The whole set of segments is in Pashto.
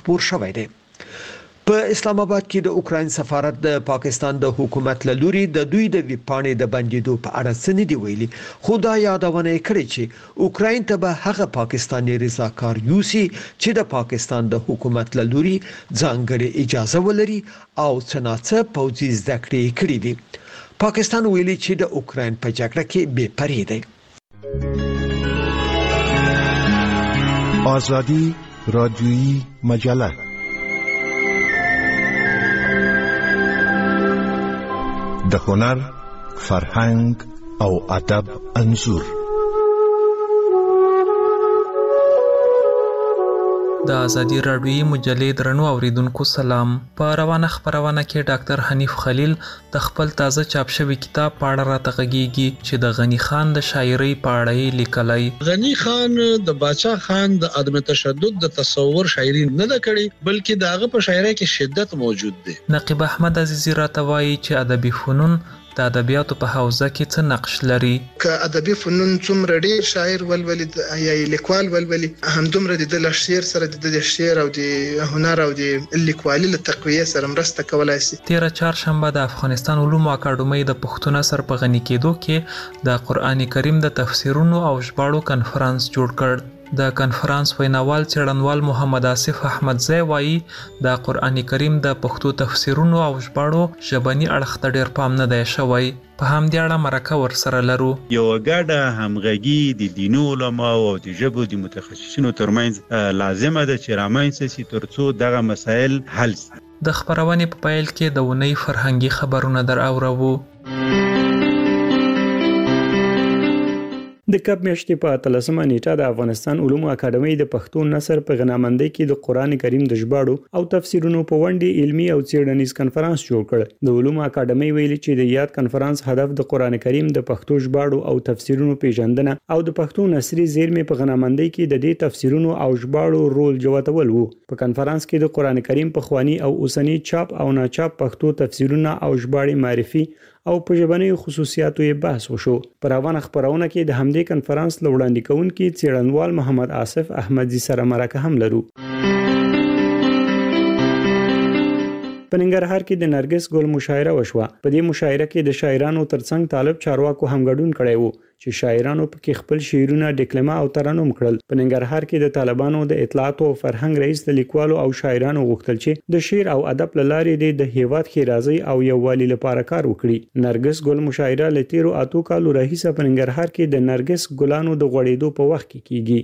خبر شوی دی. په اسلام آباد کې د اوکراین سفارت د پاکستان د حکومت له لوري د دوی د ویپاڼې د بندیدو په اړه څه دی ویلي، خو دا یادونه کړې چې اوکراین ته به هغه پاکستاني رضاکار یوسي چې د پاکستان د حکومت له لوري ځانګړي اجازه ولري او څنګه پوځي زده کړې کړې دي. پاکستان ویلي چې د اوکراین په جګړه کې بې پرې دی. آزادی رادیویی مجله د هنر، فرهنګ او ادب انځور. د ازادي راډیویی مجلې درنو اوریدونکو سلام. په روانه خبرونه کې ډاکټر حنیف خلیل د خپل تازه چاپ شوی کتاب په اړه راته غږیږي چې د غنی خان د شاعرۍ په اړه لیکلی. غنی خان د باچا خان د عدم تشدد د تصور شاعري نه ده کړې، بلکې داغه په شاعرۍ کې شدت موجود دی. نقیب احمد عزیزی راته وایي چې ادبي فنون د ادبیاتو په حوزه کې څه نقش لري. که ادبي فنون څومره ډیر شاعر ولولي یا لیکوال ولولي، همدومره د شعر سره د شعر او د هنر او د لیکوالۍ له تقویه سره مرسته کولای شي. 13 چهارشنبه د افغانستان علومو اکاډمۍ د پښتو نثر په غني کېدو کې د قرآن کریم د تفسیرونو او ژباړو کنفرانس جوړ کړ. د کنفرانس ویناوال څېړنوال محمد آصف احمدزی وایي د قرآن کریم د پښتو تفسیرونو او ژباړو ژبني اړخ ته ډېر پام نه دی شوی. په همدې اړه مرکه ورسره لرو. یو ګډه همغږي د دیني علماو او د ژبو د متخصصینو ترمنځ لازمه ده چې رامنځته شي ترڅو دغه مسایل حل شي. د خبرونې په پیل کې د اونۍ فرهنګي خبرونه در اورو. د کب میاشتې په 13مه نیټه د افغانستان علومو اکاډمۍ د پښتو نثر په غنامندۍ کې د قرآن کریم د ژباړو او تفسیرونو په ونډې علمي او څېړنیز کنفرانس جوړ کړ. د علومو اکاډمۍ ویلي چې د یاد کنفرانس هدف د قرآن کریم د پښتو ژباړو او تفسیرونو پیژندنه او د پښتو نثري زیرمې په غنامندۍ کې د دې تفسیرونو او ژباړو رول جوتول وو. په کنفرانس کې د قرآن کریم په خواني او اوسنی چاپ او ناچاپ پښتو تفسیرونه او ژباړې معرفي او په ژبنیو خصوصیاتو یې بحث وشو. پر روانه خبرونه کې د همدې کنفرانس لوړاندې کوونکي څېړنوال محمد آصف احمدزی سره مرکه هم لرو. په ننګرهار کې د نرګس ګل مشاعره وشوه. په دې مشاعره کې د شاعرانو ترڅنګ طالب چارواکو هم ګډون کړی وو چې شاعرانو پکې خپل شعرونه ډیکلمه او ترنم کړل. په ننګرهار کې د طالبانو د اطلاعات او فرهنګ رئیس د لیکوالو او شاعرانو غوښتل چې د شعر او ادب لارې د هیواد ښېرازۍ او یووالي لپاره کار وکړي. نرګس ګل مشاعره له 13 کالو راهیسه په ننګرهار کې د نرګس ګلانو د غوړېدو په وخت کې کیږي.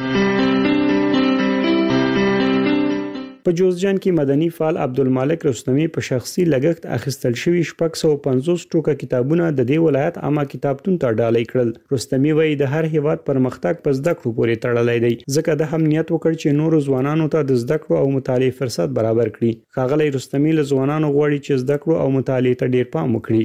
په جوزجان کې مدني فعال عبدالمالک رستمی په شخصي لګښت اخیستل شوی 650 ټوکه کتابونه د دې ولایت عامه کتابتون ته ډالۍ کړل. رستمی وایي د هر هیواد پرمختګ په زده کړو پورې تړلی دی، ځکه د هم نیت وکړ چې نورو ځوانانو ته د زده کړو او مطالعې فرصت برابر کړي. ښاغلی رستمی له ځوانانو غواړي چې زده کړو او مطالعې ته ډیر پام وکړي.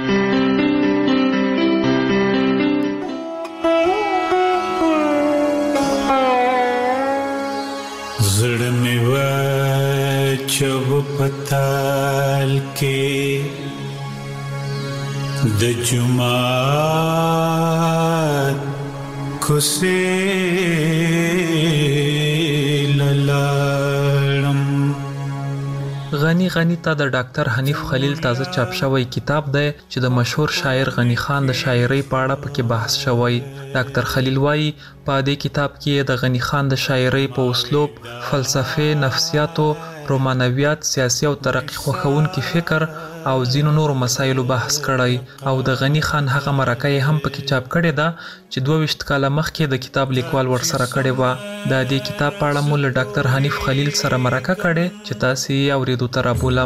زړه مې چوب پتال کې د جمعات کوسه لالم. غنی ته د ډاکټر حنیف خلیل تازه چاپ شوی کتاب دی چې د مشهور شاعر غنی خان د شاعرۍ په اړه پکې بحث شوی. ډاکټر خلیل وایي په دې کتاب کې د غنی خان د شاعرۍ په اسلوب، فلسفه، نفسیاتو، رومانویات، سیاسي او ترقی خوښونکي فکر او ځینو نورو مسایلو بحث کړی او د غنی خان هغه مرکه یې هم پکې چاپ کړې ده چې 22 کاله مخکې د کتاب لیکوال ورسره کړې وه. د دې کتاب په اړه مو له ډاکټر حنیف خلیل سره مرکه کړې چې تاسې یې اورېدو ته رابولم.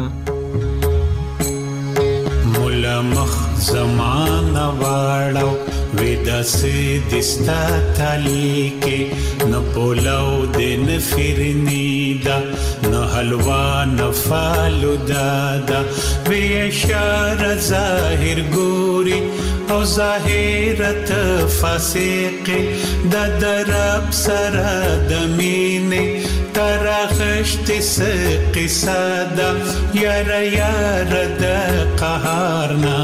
مولا مخ زمانه واړو ودا سي دستا تالي کې نه پولاو د نفرني دا نه حلوا نه فالودا دا وی اشاره ظاهر ګوري او ظاهرت فاسق د درب سره د مینه ترخشت قصادا یار د قهارنا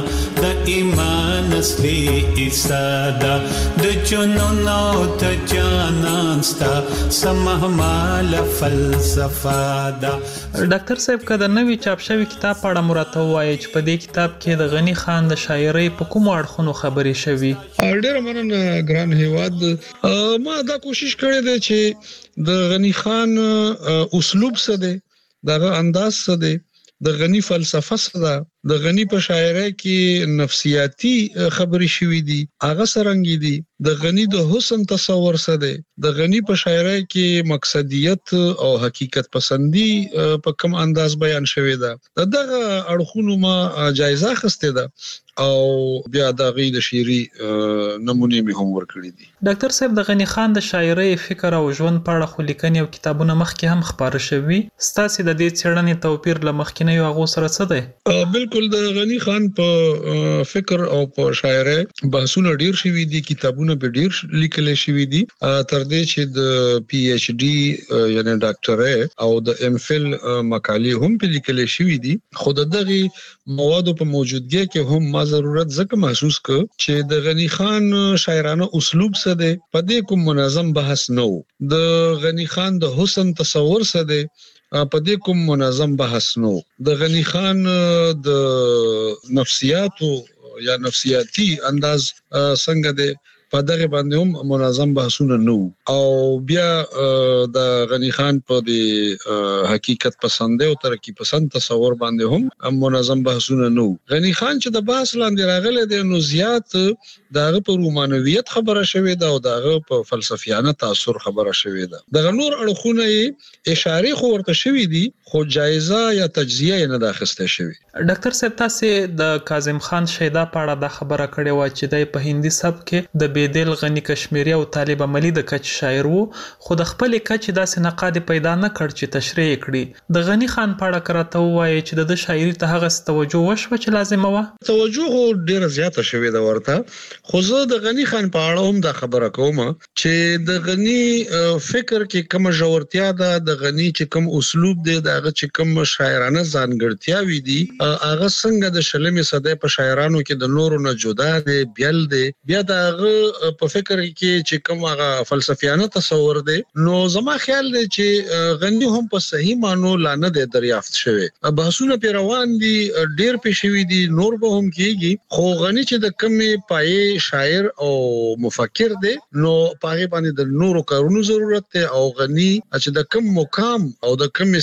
د ایمان اصلي ایسادا د جنون او د جانان ستا سمهمال فلسفه دا. ډاکټر صاحب کله نوې چاپ شوی کتاب په اړه مرته وایي چې په دې کتاب کې د غنی خان د شاعرۍ په کوم اړخونو خبرې شوي؟ ډېر مننه ګران هیواد. ما دا کوشش کړې ده چې د غنی خان اسلوب څه دی، دغه انداز څه دی، د غنی فلسفه څه ده، د غنی په شاعرۍ کې نفسیاتی خبرې شوې دي هغه څرنګه دي، د غنی د حسن تصور څه دی، د غنی په شاعرۍ کې مقصدیت او حقیقت پسندی په کوم انداز بیان شوې ده. دغه اړخونو ما جایزه اخیسته ده او بیا د غي د شعري نمونه می هم ورکړي دي. ډاکټر صاحب د غنی خان د شاعرۍ، فکر او ژوند په اړه خو لیکنې او کتابونه مخکې هم خبره شوي. ستاسو د دې څېړنې توپیر ل مخکې نه یو سره څه دی؟ بالکل د غنی خان په فکر او په شاعرۍ بحثونه ډیر شوي دي، کتابونه به ډیر لیکل شوي دي، تر دې چې د پی ایچ ډي یعنی ډاکټرۍ او د ام فل مقالې هم په لیکل شوي دي. خو دغه موادو په موجودګۍ کې هم ما ضرورت ځکه محسوس ک چې د غنی خان شاعرانه اسلوب څه دی، په دې کوم منظم بحث نه و. د غنی خان د حسن تصور څه دی، په دې کوم منظم بحث نو. د غنی خان د نفسیاتو یا نفسیاتی انداز څنګه دی، په دغه باندې هم منظم بحثونه نو. او بیا د غنی خان په د حقیقت پسند او ترقی پسند تصور باندې هم منظم بحثونه نو. غنی خان چې د بحث لاندې راغله د نو زیات دغه په رومانویت خبره شوې ده او دغه په فلسفیانه تاثر خبره شوې ده. دغه نور اړخونه اشاره خو ورته شوې دي خو جایزه یا تجزیه نه داخسته شوې. ډاکټر صاحب تاسو د کاظم خان شیدا په اړه د خبره کړې و چې د په هندي سبک کې د بیدل غنی کشمیری او طالب عملی د کچ شاعر وو، خو د خپل کچ داسې نقاد پیدا نه کړ چې تشریح کړي. د غنی خان په اړه کرته وایي چې د شاعري ته هغه توجه وشو چې لازم و. توجه ډیره زیاته شوې ده ورته، خو زه د غنی خان په اړه هم دا خبره کوم چې د غنی فکر کې کوم ژورتیا ده، د غنی چې کوم اسلوب دی، دغه چې کوم شاعرانه ځانګړتیاوي دي، هغه څنګه د شلمې صدې په شاعرانو کې د نورو نه جدا دی، بیل دی. بیا دغه په فکر کې چې کوم هغه فلسفیانه تصور دی، نو زما خیال دی چې غنی هم په صحیح معنی لا نه دی دریافت شوی. بحثونه په روان دي، ډیر پېښوي دي، نور به هم کیږي، خو غنی چې د کومې پای شاعر او مفکر دی نو پاره باندې د نورو کارونو ضرورت دی، او غنی چې د کوم مقام او د کوم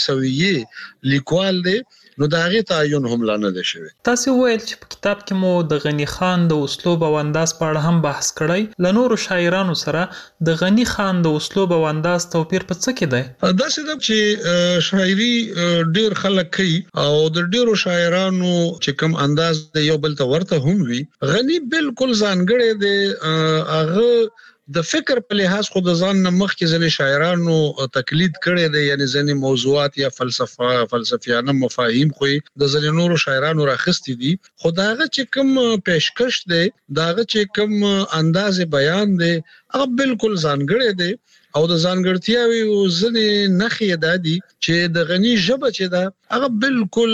سویې لیکوال دی نو دا غي تعین هم لانه دي شوی. تاسو ویل چې په کتاب کې مو د غنی خان د اسلوب او انداز په اړه هم بحث کړی. ل نورو شاعرانو سره د غنی خان د اسلوب او انداز توپیر په څه کې دی؟ دا څه چې شاعري ډیر خلک کوي او د ډیرو شاعرانو چې کوم انداز د یو بل ته ورته هم وي، غنی بالکل ځانګړی دی. هغه د فکر په لحاظ خود ځان نه مخکې ځنې شاعرانو تقلید کړي دي، یعنی ځنې موضوعات یا فلسفیانه مفاهیم خو د ځنې نورو شاعرانو راخستي دي، خو داغه چې کوم پیشکش دی، داغه چې کوم انداز بیان دی، هغه بالکل ځانګړی دی. او د ځانګړتیاوي ځنې نخې دادي چې د غنی ژبه چې ده هغه بالکل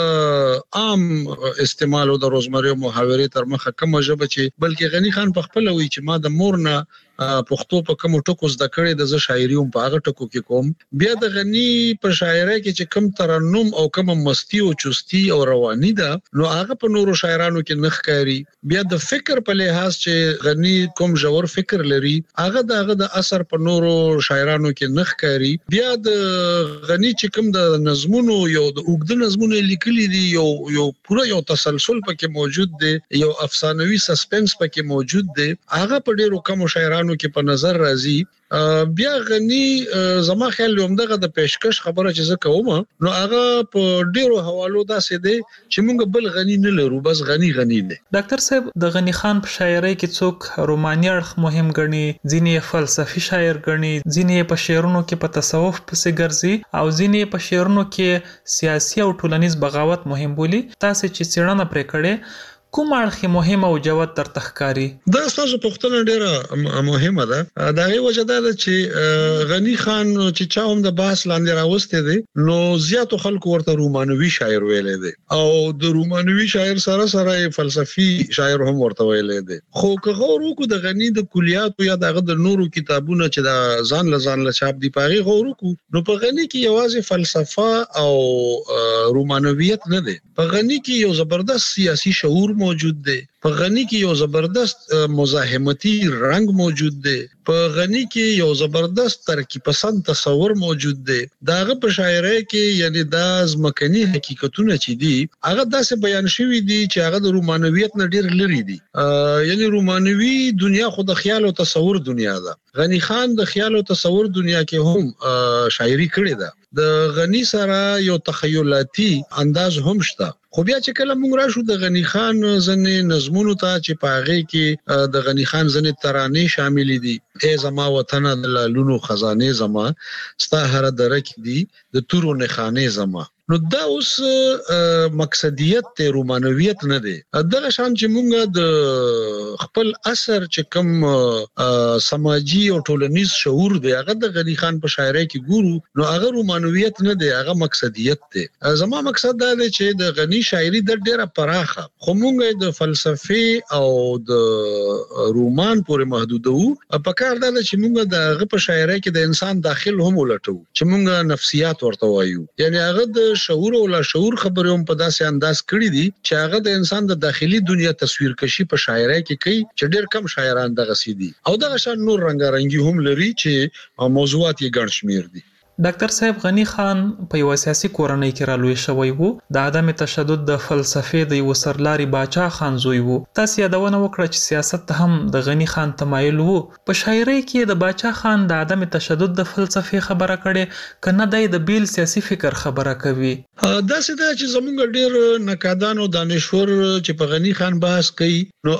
د عام استعمال او د روزمره محاورې تر مخه کوم ژبه چې بلکې غنی خان په خپل وی چې ما د مور نه پښتو په کوم ټکو زده کړې د شاعري هم په هغه ټکو کې کوم. بیا د غنی په شاعرۍ کې چې کوم ترنم او کوم مستی او چستی او رواني ده نو هغه په نورو شاعرانو کې نخ کاری. بیا د فکر په لحاظ چې غنی کوم ژور فکر لري هغه د اثر په نورو شاعرانو کې نخ کاری. بیا د غنی چې کوم د نظمونو یو د اوږد نظمونه لیکلي دي، یو پوره یو تسلسل پکې موجود دی، یو افسانوي سسپنس پکې موجود دی، هغه په ډیرو کم شاعرانو کې په نظر راځي. بیا غنی زما خیال لوم دغه د پیشکش خبره چې زه کوم نو هغه په ډیرو حوالو داسې دی چې موږ بل غنی نه لرو، بس غنی دی. ډاکټر صاحب د غنی خان په شاعرۍ کې څوک روماني اړخ مهم ګڼي، ځینې فلسفي شاعر ګڼي، ځینې په شعرونو کې په تصوف پسې ګرځي او ځینې په شعرونو کې سیاسي او ټولنیز بغاوت مهم بولي. تاسو چې څېړنه پرې کړې کوم اړخ مهم او جوت تر تخکاری؟ دا ستاسو پوښتنه ډیره مهمه ده. دا غي وجه ده چې غنی خان چې چا هم د بحث لاندې راوسته دي نو زیاتو خلکو ورته رومانوي شاعر ویلې دي او د رومانوي شاعر سره فلسفي شاعر هم ورته ویلې دي. خو که غور وکړو د غنی د کلیات یا دغه د نورو کتابونو چې د ځان له چاپ دی پاغي غور وکړو نو په غنی کې یوازې فلسفه او رومانویت نه دی. په غنی کې یو زبردست سیاسي شعور موجود دی. په غنی کې یو زبردست مزاحمتي رنگ موجود دی. په غنی کې یو زبردست ترکیب پسند تصور موجود دی. داغه په شاعرۍ کې یعنی د ځمکني حقیقتونه چې دي هغه داسې بیان شوی دي چې هغه د رومانویت نه ډیر لري دي. یعنی رومانوي دنیا خو د خیال او تصور دنیا ده. غنی خان د خیال او تصور دنیا کې هم شاعري کړې ده. د غنی سره یو تخیلاتي انداز هم شته. خو بیا چې کله موږ راشو د غنی خان ځنې نظمونو ته چې پاغه کې د غنی خان ځنې ترانې شامل دي. ای زما وطن د لالونو خزانه زما ستا هر درک دي د تورو نخانه زما. نو دا اوس مقصدیت ته رومانویت نه دی. دغه شان چې مونږ د خپل اثر چې کوم سماجی او ټولنیز شعور دی هغه د غنی خان په شاعرۍ کې ګورو نو هغه رومانویت نه دی، هغه مقصدیت دی. زما مقصد دا دی چې د غنی شاعري د ډیره پراخه خو مونږ د فلسفي او د رومان پورې محدود وو. په کار دا چې مونږ د هغه په شاعرۍ کې د انسان داخل هم ولټو چې مونږ نفسیات ورته وایو. یعنی هغه د شعور او لا شعور خبرې هم په داسې انداز کړی دي چې هغه د انسان د داخلي دنیا تصویر کشي په شاعرۍ کې کوي چې ډېر کم شاعران دغه سيدي او دغه شان نور رنگارنګي هم لري چې موضوعات یې ګڼ شمیر دي. ډاکټر صاحب غنی خان په یو سیاسي کورنۍ کې رالوی شوی وو. د عدم تشدد د فلسفې د یو سرلاري باچا خان زوی وو. تاسو یادونه وکړه چې سیاست هم د غنی خان تمایل وو. په شاعرۍ کې د باچا خان د عدم تشدد د فلسفې خبره کړي کنه د بیل سیاسي فکر خبره کوي. دا څه چې زمونږ ډېر نقادان او دانشور چې په غنی خان بحث کوي نو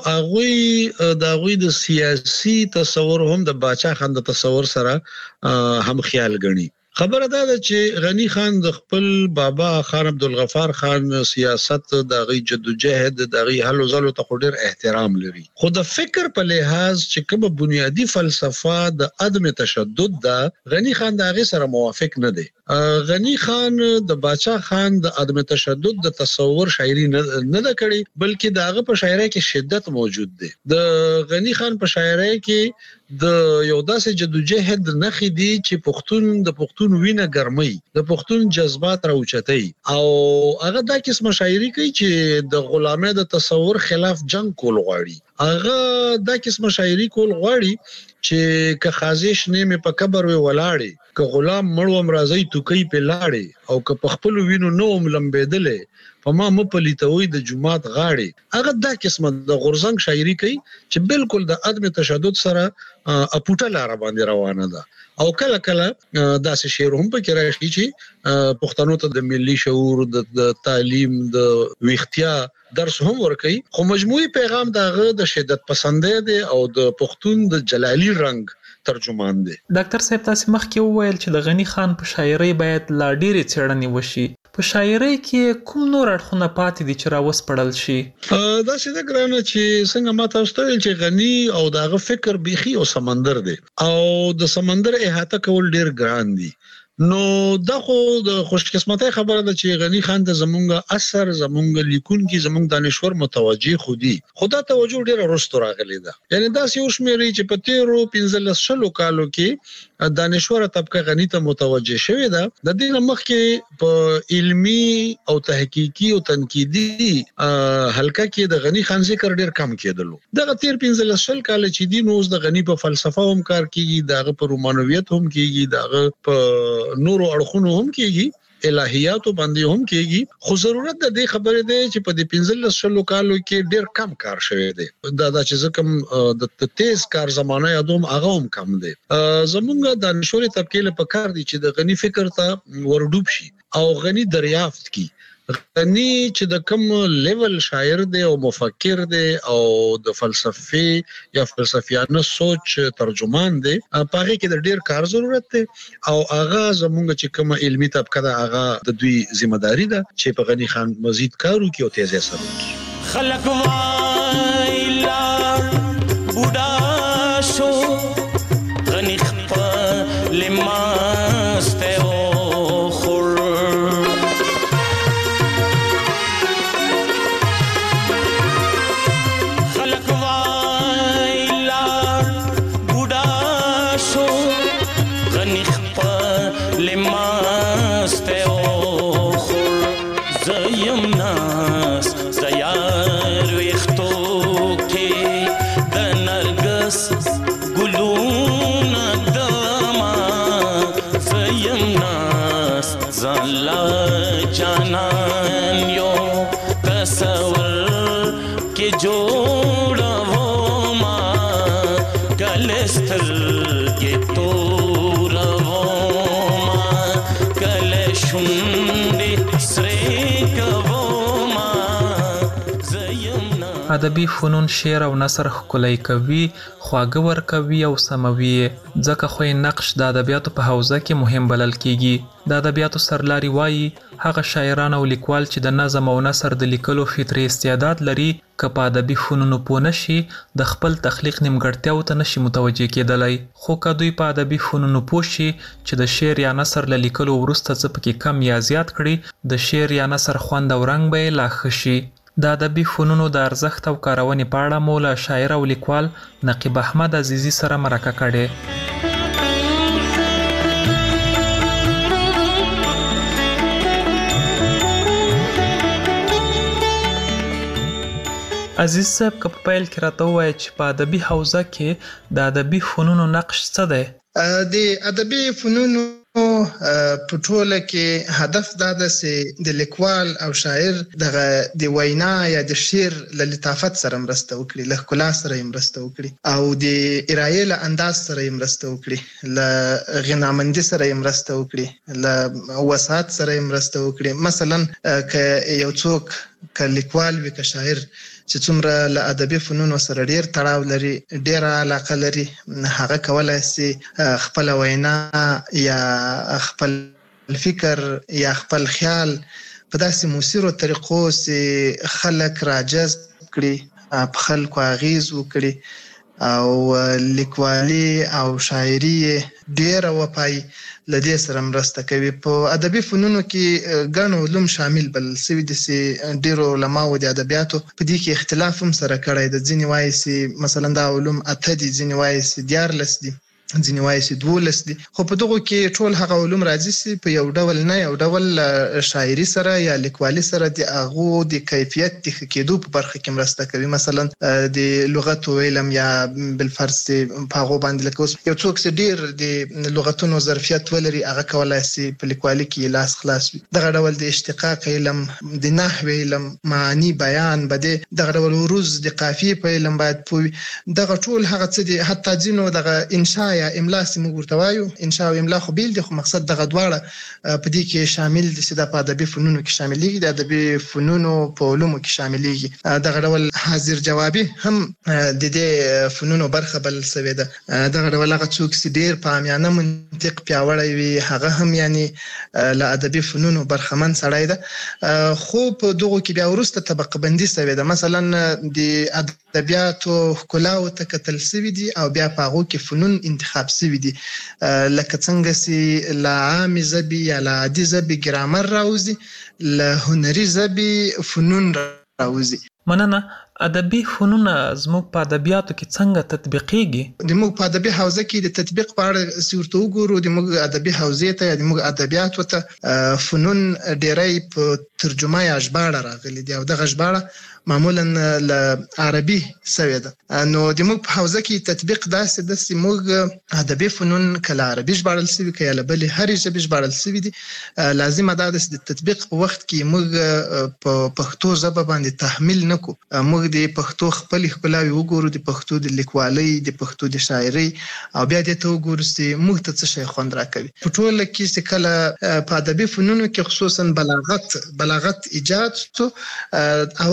هغه د سیاسي تصور هم د باچا خان د تصور سره هم خیال غني. خبره دا ده چې غنی خان د خپل بابا خان عبدالغفار خان سیاست د غي جدوجہد د غي حل وزلو ته ډېر احترام لري. خو د فکر په لحاظ چې کوم بنیادی فلسفه د عدم تشدد ده غنی خان د غي سره موافق نه دی. غنی خان د باچا خان د عدم تشدد د تصور شاعري نه ده کړي بلکې دغه په شاعرۍ کې شدت موجود دی. د غنی خان په شاعرۍ کې د یو داسې جدوجہد نخې دي چې پښتون وینه ګرمي د پښتون جذبات راوچتای او هغه دا قسم شاعري کوي چې د غلامۍ د تصور خلاف جنگ کول غواړي. هغه دا قسم شاعري کول غواړي چې که خازش نیمه په قبر وی ولاړي که غلام مړوم راځي توکي په لاړي او که په خپل وینو نوم لمبېدلې په ما مپلیتوي د جمعات غاړي. هغه دا قسمه د غورزنګ شاعري کوي چې بالکل د عدم تشدد سره اپوټه لار باندې روانه ده او کله کله داسې شعر هم پکې راشي چې پښتنو ته د ملي شعور د تعلیم د ویختیا درس هم ورکوي. خو مجموعي پیغام دغه د شدت پسندۍ دی او د پښتون د جلالي رنگ ترجمان دی. ډاکټر صاحب تاسو مخکې وویل چې د غنی خان په شاعرۍ باید لا ډېرې څېړنې وشي. په شاعرۍ کې کوم نور اړخونه پاتې دي چې راوسپړل شي؟ دا څه ګرانه چې څنګه ما تاسو ته ویل چې غنی او دغه فکر بيخي او سمندر دی او د سمندر احاطه کول ډېر ګران دي. نو دا خو د خوش قسمتۍ خبره ده چې غنی خان د زمونږ اثر زمونږ لیکونکي زمونږ دانشور متوجي خودي خدا توجه ډیره رستو راغلی ده. یعنی دا یو شمیري چې په 13 کالو کې دانشور طبقه غنی ته متوجه شوی ده. د دې مخکې په علمی او تحقیقي او تنقیدي حلقه کې د غنی خان ذکر ډیر کم کېدلو. دغه 13 کال چې دی نو د غنی په فلسفه هم کار کیږي، دغه په رومانویت هم کیږي، دغه په نورو اړخونو هم کیږي، الہیاتو باندې هم کیږي. خو ضرورت د دې خبرې ده چې په دې 15 کالو کې ډیر کم کار شوی دی. دا چې کوم د تیز کار زمانه یادوم هغه هم کم دی. زمونږ د نشوري طبقه له پکار دي چې د غنی فکر ته ورډوب شي او غنی دریافت کی. غنی چې د کوم لیول شاعر دی او مفکر دی او د فلسفي یا فلسفیانه سوچ ترجمان دی پاره کې د ډیر کار ضرورت دی او هغه زمونږ چې کوم علمي طبقه ده هغه د دوی ذمہ داری ده چې په غنی خان مزید کار وکړي او تیزه سره وکړي. خلق وایلا بوډا شو غنی خپل ماسته او خور خلق وایلا بوډا شو غنی خپل ماسته او خور زیم ناس زیار وختو کې د نرګس ګلونه دما زیم ناس زلا جانان یو تصور کې جوړو ما کلستر کې تورو ما کلشوندې سره ادبي فنون شعر او نثر ښکلی کوي، خواږه ورکوي او سموي، ځکه خو یې نقش د ادبیاتو په حوزه کې مهم بلل کیږي. د ادبیاتو سرلاري وایي هغه شاعران او لیکوال چې د نظم او نثر د لیکلو فطري استعداد لري که په ادبي فنونو پوه نشي د خپل تخلیق نیمګړتیاو ته نشي متوجه کېدلی، خو که دوی په ادبي فنونو پوه شي چې د شعر یا نثر له لیکلو وروسته څه پکې کم یا زیات کړي د شعر یا نثر خوند او رنګ به یې لا ښه شي. د ادبي فنونو د ارزښت او کارونې په اړه مو له شاعر او لیکوال نقیب احمد عزیزي سره مرکه کړې. عزیز صاحب که په پیل کې راته ووایې چې په ادبي حوزه کې د ادبي فنونو نقش څه دی؟ د ادبي فنونو په ټوله کې هدف دا ده چې د لیکوال او شاعر د وینا یا د شعر له لطافت سره مرسته وکړي، له ښکلا سره یې مرسته وکړي او د ارایې له انداز سره یې مرسته وکړي، له غنامندي سره یې مرسته وکړي، له وسعت سره یې مرسته وکړي. مثلا که یو څوک که لیکوال وي که شاعر چې څومره له ادبي فنونو سره ډیر تړاو لري، ډیره علاقه لري، هغه کولی شي خپله وینا یا خپل فکر یا خپل خیال په داسې موثرو طریقو چې خلک راجذب کړي، په خلکو اغیز وکړي او لیکوالي او شاعري ډیره وپایي، له دې سره مرسته کوي. په ادبي فنونو کې ګڼ علوم شامل بلل سوي دي چې ډیرو علماو د ادبیاتو په دې کې اختلاف هم سره کړی دی. ځینې وایي چې مثلا دا علوم 8 دي، ځینې وایي چې 14 دي، ځینې وایي چې 12 دي، خو په دغو کې ټول هغه علوم راځي چې په یو ډول نه یو ډول شاعري سره یا لیکوالي سره د هغو د کیفیت د ښه کېدو په برخه کې مرسته کوي. مثلا د لغتو علم یا بالفرض په هغو باندې لکه اوس یو څوک چې ډېر د لغتونو ظرفیت ولري هغه کولی شي په لیکوالي کې لاس خلاص وي. دغه ډول د اشتقاق علم، د نحوې علم، معانی بیان، دغه ډول عروض د قافیې په علم باید پوه وي. دغه ټول هغه څه دي، حتی ځینو دغه انشا یا املا چې موږ ورته وایو، انشا او املا خو بیل دي، خو مقصد دغه دواړه په دې کې شامل دي چې دا په ادبي فنونو کې شاملېږي، د ادبي فنونو په علومو کې شاملېږي. دغه ډول حاضر جوابي هم د دې فنونو برخه بلل سوې ده. دغه ډول هغه څوک چې ډېر په عامیانه منطق پیاوړی وي هغه هم یعنی له ادبي فنونو برخمن سړی ده. خو په دغو کې بیا وروسته طبقه بندي سوې ده. مثلا د ادبیاتو ښکلاو ته کتل سوي دي او بیا په هغو کې فنون انتخاب سوي دي، لکه څنګه چې له عامې ژبې یا له عادي ژبې ګرامر راوځي، له هنري ژبې فنون راوځي. مننه. ادبي فنون زموږ په ادبیاتو کې څنګه تطبیقېږي؟ د موږ په ادبي حوزه کې د تطبیق په اړه چې ورته وګورو، د موږ ادبي حوزې ته یا د موږ ادبیاتو ته فنون ډېری په ترجمه یا ژباړه راغلي دي او دغه ژباړه معمولا له عربي سوې ده. نو د موږ په حوزه کې تطبیق داسې ده چې موږ ادبي فنون کله عربي ژباړل سوي که یا له بلې هرې ژبې ژباړل سوي دي، لازمه دا ده چې د تطبیق په وخت کې موږ په پښتو ژبه باندې تحمیل نه کړو، موږ د پښتو خپلې ښکلاوې وګورو، د پښتو د لیکوالۍ، د پښتو د شاعرۍ، او بیا دې ته وګورو چې موږ ته څه شی خوند راکوي. په ټوله کې چې کله په ادبي فنونو کې خصوصا بلاغت ایجاد شو، اول بلاغت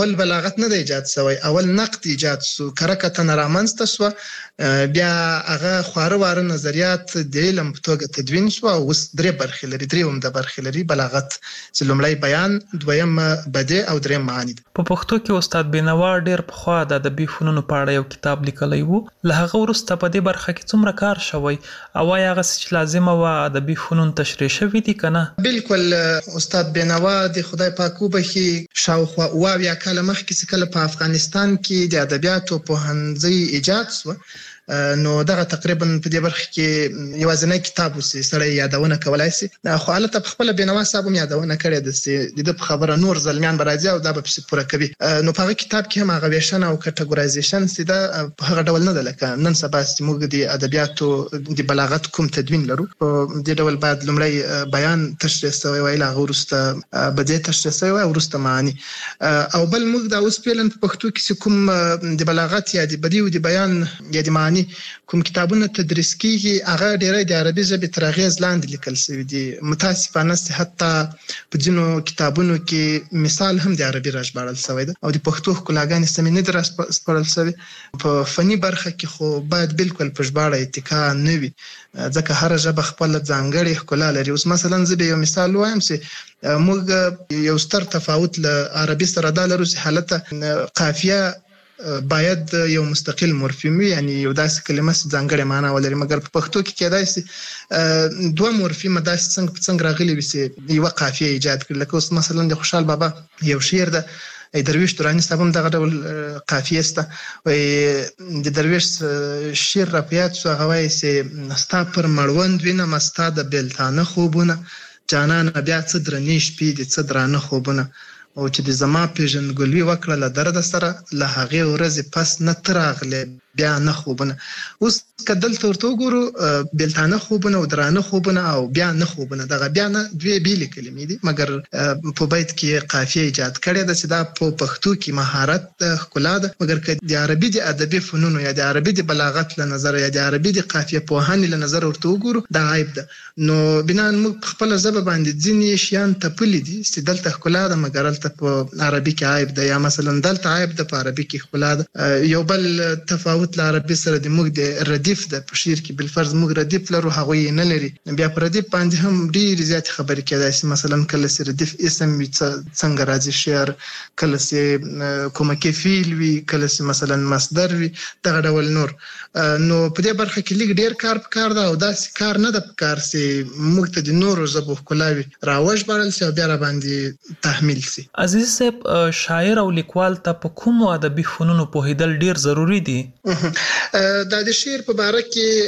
بلاغت نه دی ایجاد شوی، اول نقد ایجاد شو، کرکته رامنځته شو، بیا هغه خواره واره نظریات د علم په توګه تدوین شو او اوس درې برخې لري، درې عمده برخې لري: بلاغت چې لومړی بیان، دویم بدیع او دریم معانی. په پښتو کې استاد بینوا ډېر پخوا د ادبي فنونو په اړه یو کتاب لیکلی و. له هغه وروسته په دې برخه کې څومره کار شوی او آیا هغه څه چې لازمه وه ادبي فنون تشریح شوي دي که نه؟ بالکل استاد بینوا د خدای پاک وبخي شاوخوا اویا کاله مخکې چې کله په افغانستان کې د ادبیاتو پوهنځی ایجاد شو، نو دغه تقریبا په دې برخه کې یوازینی کتاب وسی سره یادونه کولای شي. خو البته په خپل بینوا صاحب یادونه کړې ده چې د خبره نور زلمیان برازي او دا به پوره کوي. نو په هغه کتاب کې هم هغه ویشن او کټګورایزیشن چې دا په هغه ډول نه ده لکه نن سبا چې موږ د ادبیاتو د بلاغت کوم تدوین لرو. په دې ډول بعد لومړی بیان تشریح شوی وای، هغه وروسته بدیع تشریح شوی وای، وروسته معانی. او بل موږ دا اوس پیلن په پښتو کې کوم د بلاغت یا د بدیع او د بیان یا د معانی کوم کتابونه تدریس کیږي، هغه ډیری د عربي ژبې تر اغېز لاندې لیکل شوي دي. متاسفانه چې حتی په ځینو کتابونو کې مثال هم د عربي راژباړل شوی ده او د پښتو ښکلاګانې سمې نه دي راسپړل شوي. په فني برخه کې خو باید بالکل په ژباړه اتکا نه وي، ځکه هره ژبه خپله ځانګړې ښکلا لري. اوس مثلا زه به یو مثال وایم چې موږ یو ستر تفاوت له عربي سره دا لرو چې حالته قافیه باید یو مستقل مورفیم وي، یعنی یو داسې کلمه چې ځانګړې معنا ولري. مګر په پښتو کې کېدای شي دوه مورفیمه داسې څنګه راغلي وي چې یوه قافیه ایجاد کړي. لکه اوس مثلا د خوشحال بابا یو شعر ده، درویش درانی صاحب هم دغه ډول قافیه سته، د درویش شعر را په یاد شو، هغه وایي چې ستا پر مړوند وینم ستا د بېلتانه خوبونه، جانانه بیا څه درنې شپې دي څه درانه خوبونه، او چې د زما پیژندګلوي وکړه له درده سره، له هغې ورځې پس نه ته راغلی بیا نه خوبونه. اوس که دلته ورته وګورو بېلتانه خوبونه او درانه خوبونه او بیا نه خوبونه، دغه بیا نه دوې بېلې کلمې دي، مګر په بیت کې قافیه ایجاد کړې ده چې دا په پښتو کې مهارت ښکلا ده. مګر که د عربي د ادبي فنونو یا د عربي د بلاغت له نظره یا د عربي د قافیه پوهنې له نظره ورته وګورو، دا عیب ده. نو بنا موږ په خپله ژبه باندې ځینې شیان تپلي دي چې دلته ښکلا ده مګر هلته په عربي کې عیب ده، یا مثلا دلته عیب ده په عربي کې ښکلا ده. یو بل تفاوت له عربي سره د موږ د ردیف ده، په شعر کې بالفرض موږ ردیف لرو هغوی یې نه لري. بیا په ردیف باندې هم ډېرې زیاتې خبرې کېدای شي، مثلا کله چې ردیف اسم وي څنګه راځي شعر، کله چې کومکي فعل وي، کله چې مثلا مصدر وي، دغه ډول نور. نو په دې برخه کې لږ ډېر کار پکار ده او داسې کار نه ده پکار چې موږ ته د نورو ژبو ښکلاوي راوژباړل شي او بیا راباندې تحمیل شي. عزیز صاحب، شاعر او لیکوال ته په کومو ادبي فنونو پوهېدل ډېر ضروري دي؟ دا د شعر په باره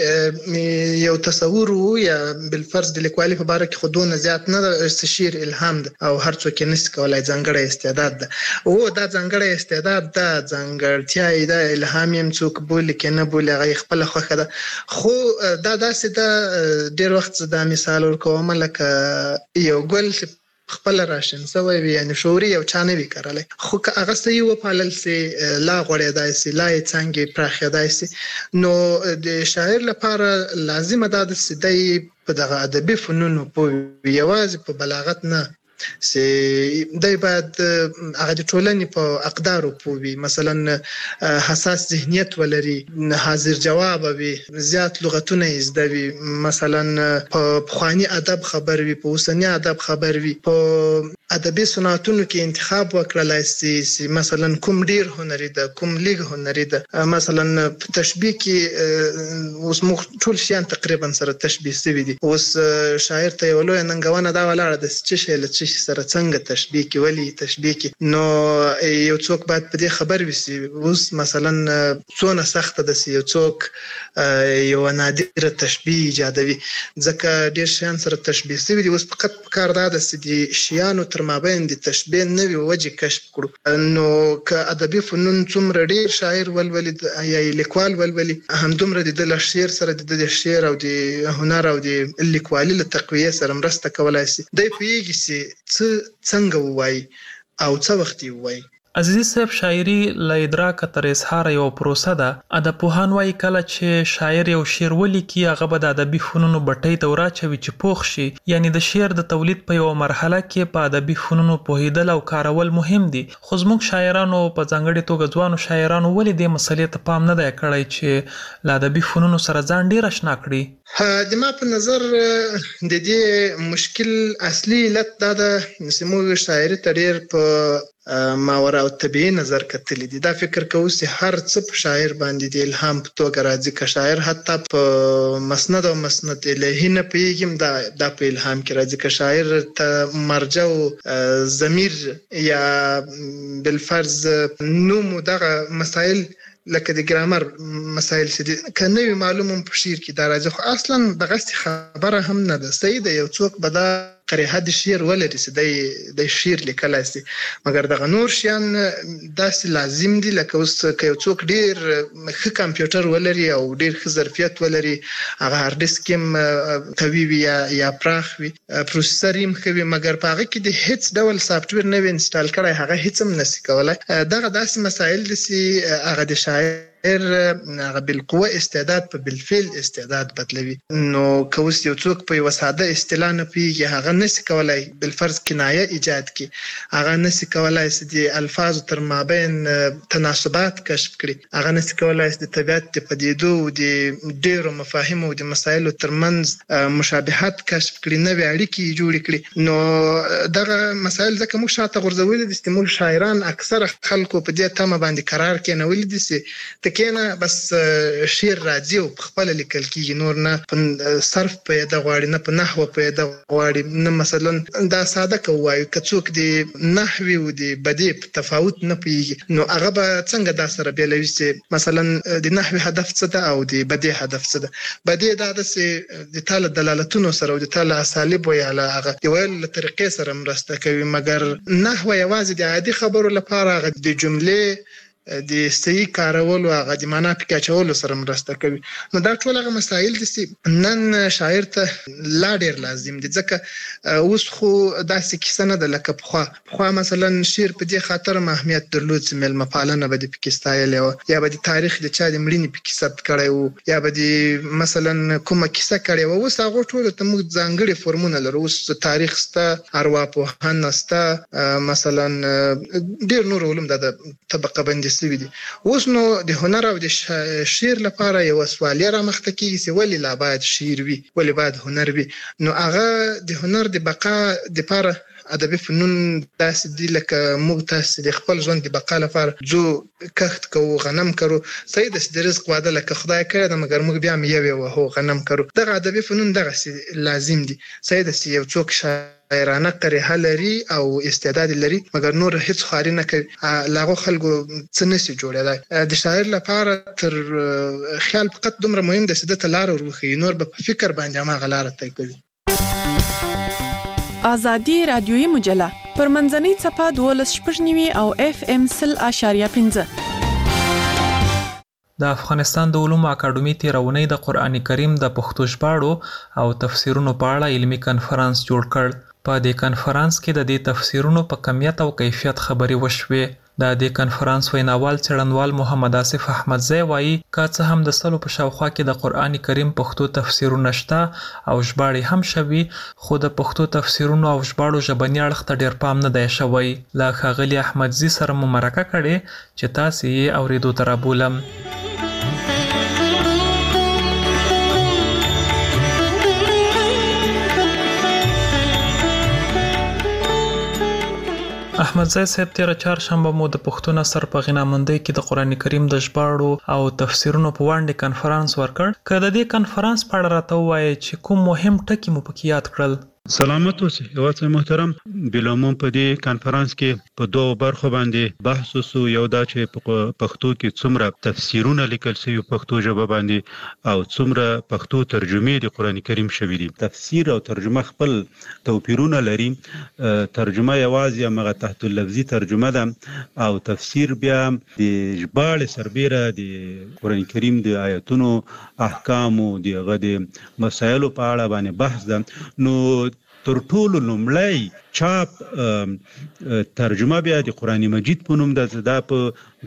کې یو تصور و یا بالفرض د لیکوالي په باره کې خو دونه زیات نه ده چې شعر الهام ده او هر څوک یې نشي کولای، ځانګړی استعداد ده. او دا ځانګړی استعداد ده، ځانګړتیا یې ده، الهام یې څوک بولي که نه بولي هغه یې خپله خوښه ده. خو دا داسې ده، ډېر وخت زه دا مثال ورکوم لکه یو ګل چې خپل راشن سوی وي، یعنی شعوري یو چا نه وي کرلی، خو که هغه صحیح وپالل سي، لا غوړېدای سي، لا یې څانګې پراخېدای سي. نو د شاعر لپاره لازمه دا ده چې دی په دغه ادبي فنونو پوه وي، یوازې په بلاغت نه، چې دی باید هغه د ټولنې په اقدارو پوه وي، مثلا حساس ذهنیت ولري، حاضر جواب وي، زیات لغتونه یې زده وي، مثلا په پخواني ادب خبر وي، په اوسني ادب خبر وي، په ادبي صنعتونو کې انتخاب وکړلای سي، مثلا کوم ډیر هنري ده، کوم لږ هنري ده. مثلا په تشبیه کې اوس موږ ټول شیان تقریبا سره تشبیه شوي دي. اوس شاعر ته یو لویه ننګونه دا ولاړه ده چې څه شی له څه شي سره څنګه تشبیه کې، ولې تشبیه کې. نو یو څوک باید په دې خبر وي چې اوس مثلا څونه سخته ده چې یو څوک یو نادره تشبیه ایجادوي، ځکه ډېر شیان سره تشبیه شوي دي. اوس فقط پکار دا ده چې د شیانو تر مابین د تشبیه نوې وجې کشف کړو. نو که ادبي فنون څومره ډېر شاعر ولولي یا لیکوال ولولي، همدومره د ده له شعر سره د شعر او د هنر او د لیکوالي له تقویې سره مرسته کولای شي. دی پوهېږي چې څه څنګه ووایي او څه وخت یې ووایي عزیزي صاحب، شاعري له ادراک تر اظهار یو پروسه ده. ادب پوهان وایي کله چې شاعر یو شعر ولیکي هغه به د ادبي فنونو بټۍ ته وراچوي چې پوخ شي. یعنی د شعر د تولید په یو مرحله کې په ادبي فنونو پوهیدل او کارول مهم دي. خو زموږ شاعرانو په ځانګړي توګه ځوانو شاعرانو ولې دې مسلې ته پام نه دی کړی چې له ادبي فنونو سره ځان ډیر آشنا کړي؟ د ما په نظر د دې مشکل اصلي علت دا ده چې موږ شاعري ته ډیر په ماورا او طبيعي نظر کتلی دي. دا فکر کوو چې هر څه په شاعر باندې د الهام په توګه راځي. که شاعر حتی په مسند او مسند الهی نه پیږم دا په الهام کې راځي. که شاعر ته مرجع او ضمیر یا بالفرض نوم دغه مسائل لکه د ګرامر مسایل چې کنه معلومه په شعر کې دا راځي. خو اصلا دغه خبره هم نه ده. صحیح ده یو څوک به دا قریحه د شعر ولري چې د شعر لیکلای شي، مګر دغه نور شیان داسې لازم دي لکه اوس که یو څوک ډیر ښه کمپیوټر ولري او ډیر ښه ظرفیت ولري، هغه هارد ډیسک هم قوي وي یا پراخ وي، پروسیسر هم ښه وي، مګر په هغه کې د هیڅ ډول سافټویر نه وي انسټال کړی، هغه هیڅ هم نشي کولای. دغه داسې مسایل دي چې هغه د شاعر هغه بالقوه استعداد په بالفعل استعداد بدلوي. نو که اوس یو څوک په یو ساده اصطلاح نه پیږي، هغه نشي کولای بالفرض کنایه ایجاد کړي، هغه نشي کولای چې د الفاظو تر مابین تناسبات کشف کړي، هغه نشي کولای چې د طبیعت د پدیدو او د ډیرو مفاهیمو او د مسایلو ترمنځ مشابهت کشف کړي، نوې اړیکې جوړې کړي. نو دغه مسایل ځکه موږ شاته غورځولي دي چې موږ شاعران اکثره خلکو په دې تمه باندې قرار کېنولي دي چې تکینه بس شعر راځي او خپل لیکل کیږي، نور نه په صرف پیدا غواړي، نه په نحو پیدا غواړي، نه مثلا دا ساده کوي که څوک د نحوي او د بدیع تفاوت نه پیږي، نو هغه به څنګه دا سره بیلوي چې مثلا د نحوي هدف څه ده او د بدیع هدف څه ده. بدیع دا د د تعالی دلالتونو سره او د تعالی اساليب وی علی هغه د ویل طریقې سره مرسته کوي، مګر نحو یوازې د عادي خبرو لپاره هغه د جملې د صحیح کارولو هغه د معنا پکاچولو سره مرسته کوي. نو دا ټول هغه مسایل دي چې نن شاعر ته لا ډیر لازم دي، ځکه اوس خو داسې کیسه نه ده لکه پخوا مثلا شعر په دې خاطر اهمیت درلود چې مېلمه پالنه به د پکې ستایل یا به د تاریخ د چا د مړینې پکې ثبت کړی وو یا به د مثلا کومه کیسه کړې وو. اوس هغه ټول ته موږ ځانګړي فورمونه لرو. اوس تاریخ سته، ارواپوهنه سته، مثلا ډیر نور علوم د طبقه بندي سوي دي. اوس نو د هنر او د شعر لپاره یو سواليه رامخته کیږي چې ولې لا باید شعر وي، ولې باید هنر وي. نو هغه د هنر د بقا لپاره ادبي فنون داسې دي لکه موږ تاسو د خپل ژوند د بقا لپاره جو کښت کوو، غنم کرو، صحیح د رزق واده لکه خدای کړی ده، مګر موږ بیا یو هو غنم کرو. دغه ادبي فنون دغه لازم دي. صحیح ده چې یو څوک شاعرانه قریحه لري او استعداد لري، مګر نور هیڅ خاري نه کوي، لاغو خلکو څه نشي جوړېدای. د شاعر لپاره تر خیال فقط دومره مهم ده چې د تلار وروخي، نور به په فکر باندې ما غلاره طی کوي. آزادی رادیویی مجله پر منځنۍ صفحه 12.9 او FM 0.5. د افغانستان د علومو اکاډمي تیرونی د قرآن کریم د پښتو ژباړو او تفسیرونو په اړه علمي کنفرانس جوړ کړ. په دې کنفرانس کې د دې تفسیرونو په کمیت او کیفیت خبرې وشوې. د دې کنفرانس ویناوال څېړنوال محمد آصف احمدزی وایي که څه هم د سلو په شاوخوا کې د قرآن کریم پښتو تفسیرونه شته او ژباړې هم شوي، خو د پښتو تفسیرونو او ژباړو ژبني اړخ ته ډېر پام نه دی شوی. له ښاغلي احمدزي سره مو مرکه کړې چې تاسې یې اورېدو ته رابولم. احمدزی صاحب تیره چهارشنبه مو د پښتو نثر په غنامندۍ کې د قرآن کریم د ژباړو او تفسیرونو په وړاندې کنفرانس ورکړ. که د دې کنفرانس په اړه راته ووایئ چې کوم مهم ټکي مو پکې یاد کړل؟ سلامت اوسئ هیواد محترم. بلعموم په دې کنفرانس کې په دوه برخو باندې بحث وسو. یو دا چې په پښتو کې څومره تفسیرونه لیکل شوي پښتو ژبه باندې او څومره پښتو ترجمې د قرآن کریم شوي دي. تفسیر او ترجمه خپل توپیرونه لري. ترجمه یوازې هغه تحت اللفظي ترجمه ده او تفسیر بیا د ژباړې سربیره د قرآن کریم د آیتونو احکام او د مسایلو په اړه باندې بحث ده. نو تر ټولو لومړی چاپ ترجمه بیا د قرآن مجید په نوم ده په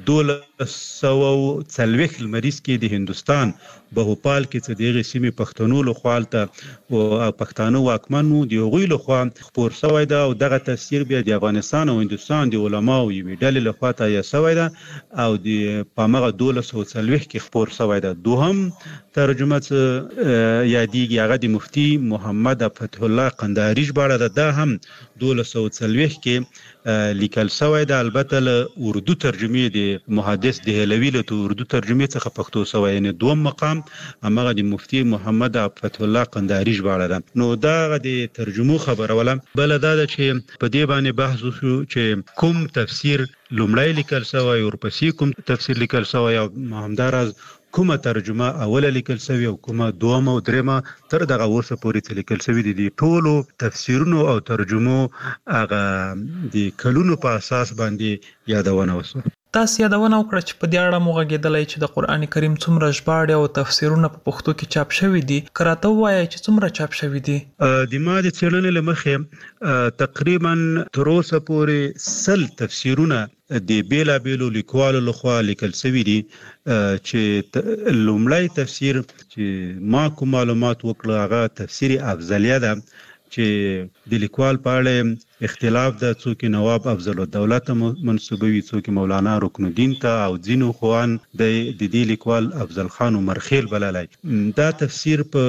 1240 لمریز کې د هندستان بهوپال کې چې دغه سیمې پښتنو لخوا ته او پښتانه واکمنو د هغوی لخوا خپور شوی ده او دغه تفسیر بیا د افغانستان او هندستان د علماو یوې ډلې لخوا تهیه شوی ده او د په همغه 1240 کې خپور شوی ده. دوهم ترجمه یادېږي هغه د مفتي محمد فتح الله قندهاري ژباړه ده. دا هم 1240 کې لیکل شوی ده. البته له اردو ترجمې د محدث دهلوي له اردو ترجمې څخه پښتو شوی. یعنی دوم مقام همغه د مفتي محمد فتح الله قندهاري ژباړه ده. نو دا د ترجمو خبره ولا بل دا چې په دې باندې بحث وشو چې کوم تفسیر لومړی لیکل شوی او ورپسې کوم تفسیر لیکل شوی او همداراز کومه ترجمه اوله لیکل شوی او کومه دومه او دریمه تر دغه اوسه پورې لیکل شوی دي. ټولو تفسیرونو او ترجمو هغه د کلونو په اساس باندې یادونه وسو. تاسو یادونه وکړه چې په دې اړه مو غږېدلای چې د قران کریم څومره ژباړې او تفسیرونه په پښتو کې چاپ شوي دي. کراته وایي چې څومره چاپ شوي دي. د ما د څېړنې له مخې تقریبا تر اوسه پورې 100 تفسیرونه د بیلابیلو لیکوالو لخوا لیکل شوي دي چې لومړی تفسیر چې ما کوم معلومات وکړه هغه تفسیر افضلیه ده چې د لیکوال په اړه اختلاف ده. څوک نواب افضل الدوله ته منسوبوي، څوک مولانا رکن الدین ته او ځینو خوان د دې لیکوال افضل خان عمرخیل بللای. دا تفسیر په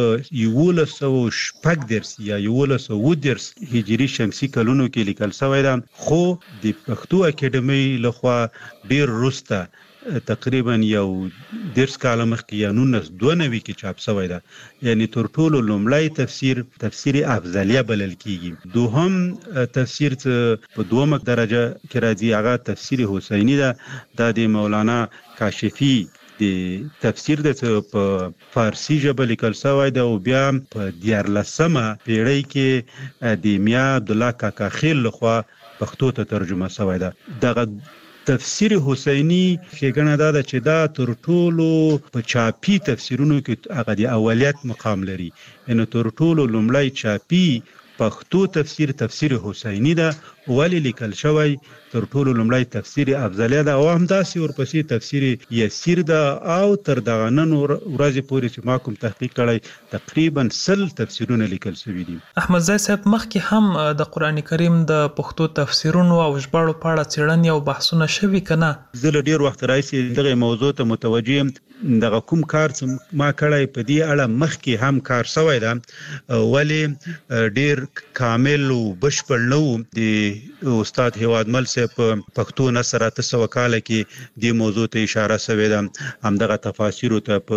1110 یا 1110 هجری شمسی کلونو کې لیکل شوی ده، خو د پښتو اکیډمي لخوا ډیر وروسته تقریبا یو 10 کال مخکې یا 1992 کې چاپ شوی ده. یعنی تر ټولو لومړی تفسیر افضلیه بلل کیږي. دوهم تفسیر په دومه درجه کې راځي هغه تفسیر حسینی ده. دا د مولانا کاشفی د تفسیر د په فارسی ژبه لیکل شوی ده او بیا په 14مه پیړۍ کې د میا عبدالله کاکا خیل لخوا پښتو ته ترجمه شوی ده. دغه تفسیر حسینی ښېګڼه دا ده چې دا تر ټولو په چاپی تفسیرونو کې هغه د اولیت مقام لري. یعنی تر ټولو لومړی چاپی پښتو تفسیر حسینی ده. ولی لیکل شوی تر ټولو لومړی تفسیر افضلیه ده او همداسې ورپسې تفسیر یسیر ده او تر دغه نن ورځې پورې چې ما کوم تحقیق کړی تقریبا 100 تفسیرونه لیکل شوي دي. احمد زای صاحب مخکې هم د قران کریم د پښتو تفسیرونو او ژباړو په اړه څېړنې او بحثونه شوي کنه؟ زه له ډیر وخت راځي دغه موضوع ته متوجه یم. دغه کوم کار چې ما کړی په دې اړه مخکې هم کار شوی ده ولی ډیر کامل او بشپړ نه و. د استاد هیوادمل صاحب په پښتو نثر 800 کال کې د موضوع ته اشاره شوې ده. همدغه تفاسیر ته په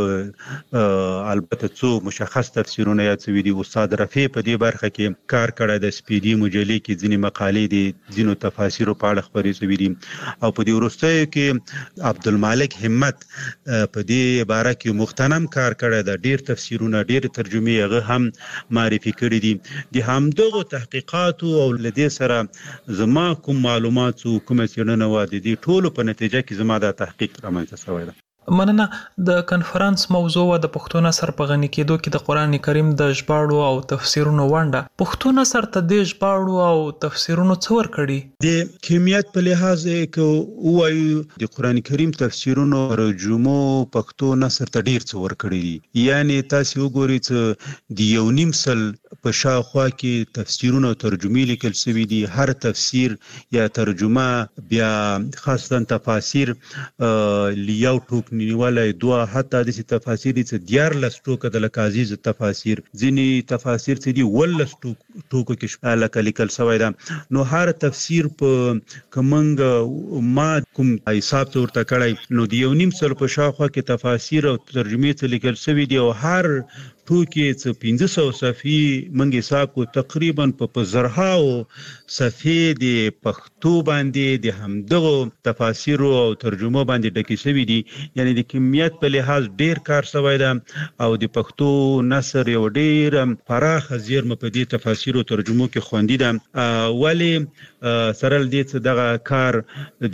البته څو مشخص تفسیرونه یاد شوي دي. استاد رفیع په دې برخه کې کار کړی د سپیدي مجلې کې ځینې مقالې دي ځینو تفاسیر په اړه خبرې شوي دي او په دې وروستیو کې عبدالمالک همت په دې باره کې مختنم کار کړی ده. ډیر تفسیرونه ډیر ترجمې هغه هم معرفي کړي دي. د همدغو تحقیقاتو او لدې سره زما کوم معلومات او کوم څېړنه و د دې ټولو په نتیجه کې زما د تحقیق رامنځته شوی ده. مننه. د کنفرانس موضوع د پښتو نثر په غني کېدو کې د قران کریم د ژباړو او تفسیرونو ونډه. پښتو نثر ته د ژباړو او تفسیرونو څه ورکړي؟ د کمیت په لحاظ کې وایو د قران کریم تفسیرونو ترجمو پښتو نثر ته ډیر څه ورکړي دي. یعنی تاسو وګورئ چې د 1.5 سل په شاوخوا کې تفسیرونه او ترجمې لیکل شوي دي. هر تفسیر یا ترجمه بیا خاصه تفاسیر لیاو ټوک نیولای دوه حتی د تفاسیر چې 14 ټوکه د لکازیز تفاسیر ځینی تفاسیر چې دی ولس ټوکو کې لکه لیکل شوی ده. نو هر تفسیر په کومنګ ما کوم حساب ورته کړی نو د 1.5 سل په شاوخوا کې تفاسیر او ترجمې ته لیکل شوی دي او هر ټوکې چې 500 صفحې منګ حساب کو تقریبا په زرهاو صفحې د پښتو باندې د همدغه تفاسیر او ترجمه باندې ډکې شوي دي. یعنی د کمیت په لحاظ ډیر کار شوی ده او د پښتو نثر یو ډیر پراخ زیرمه په دې تفاسیر او ترجمو کې خوندې ده. ولی سره دې چې دغه کار د